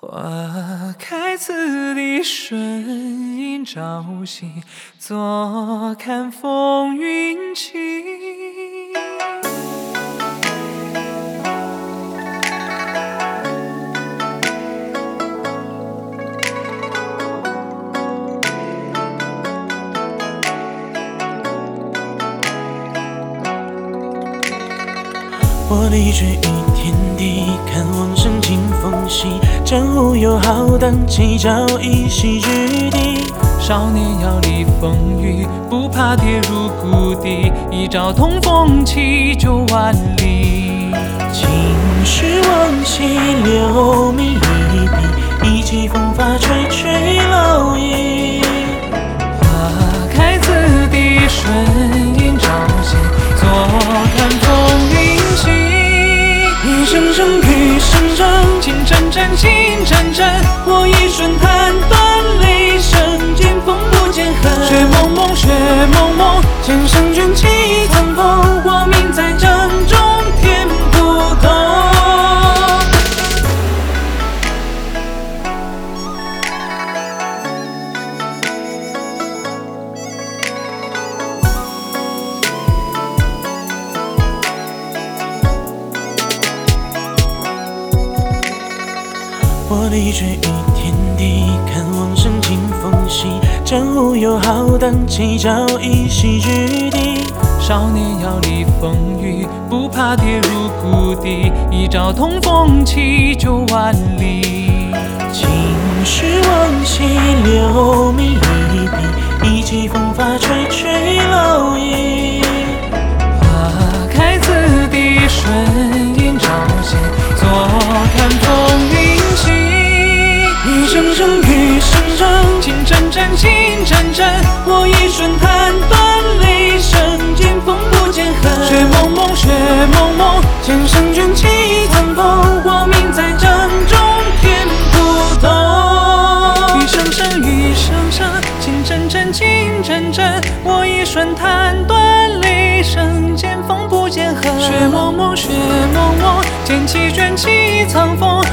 花开此地，顺应朝夕，坐看风云起。 我立志于天地，看往生尽风息。江湖有浩荡，起脚一席之地。 少年遥历风雨，不怕跌入谷底。一朝同风起就万里。 青史往昔，留名一笔，意气风发，垂垂老矣。 花开此地，顺应朝夕，坐看风云起。 一声声，雨声声， 情阵阵，情阵阵， 我一瞬弹断雷声，剑锋不见痕。 雪蒙蒙，雪蒙蒙， 剑声卷起苍风，我命在阵中，天不动。我立志于天地，看往生尽风息。江湖有浩荡，起脚一席之地。 少年遥历风雨，不怕跌入谷底。一朝同风起就万里。 青史往昔，留名一笔，意气风发，垂垂老矣。 花开此地，顺应朝夕，坐看风云起。 一声声，雨声声， 情阵阵，情阵阵， 我一瞬弹断雷声，剑锋不见痕。 雪蒙蒙，雪蒙蒙， 剑声卷起苍风，我命在阵中，天不动。 雨声声，雨声声，情阵阵，情阵阵，我一瞬弹断雷声，剑锋不见痕。 雪蒙蒙，雪蒙蒙， 剑气卷起苍风，